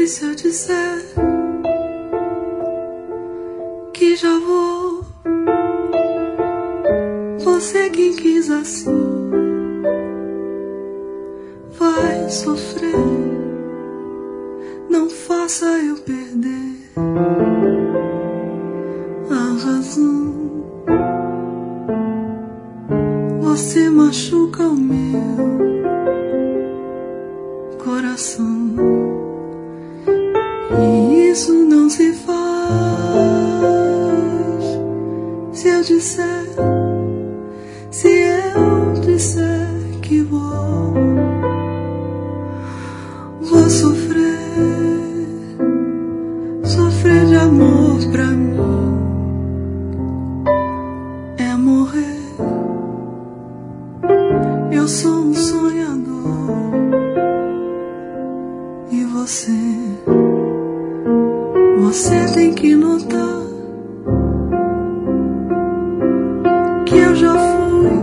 E se eu disser que já vou, você quem quis assim vai sofrer. Não faça eu perder a razão. Você machuca o meu coração. E isso não se faz. Se eu disser que vou sofrer de amor pra mim é morrer. Eu sou um sonhador e você tem que notar que eu já fui.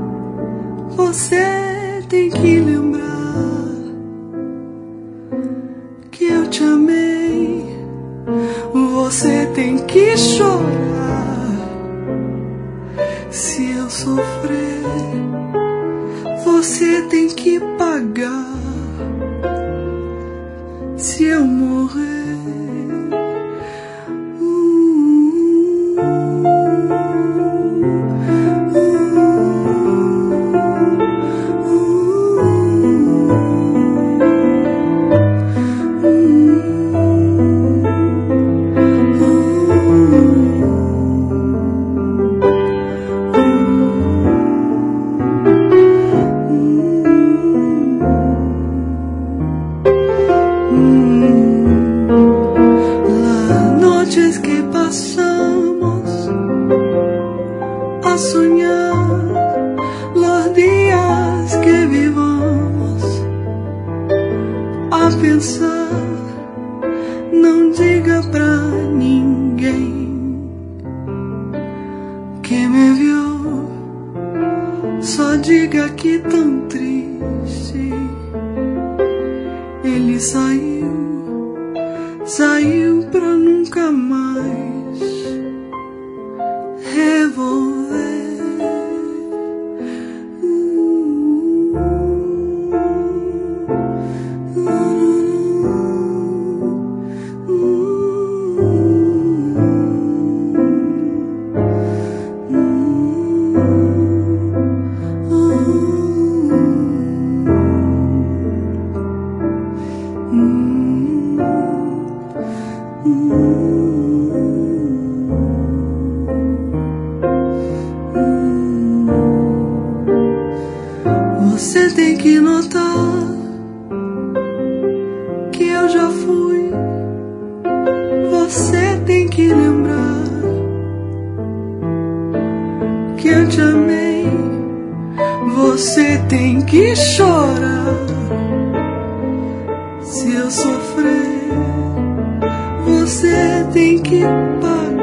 Você tem que lembrar que eu te amei. Você tem que chorar. Se eu sofrer, você tem que pagar. Se eu morrer, pensar, não diga pra ninguém que me viu, só diga que tão triste ele saiu pra nunca mais revolver. Você tem que notar que eu já fui. Você tem que lembrar que eu te amei. Você tem que chorar. Se eu sofrer, você tem que pagar.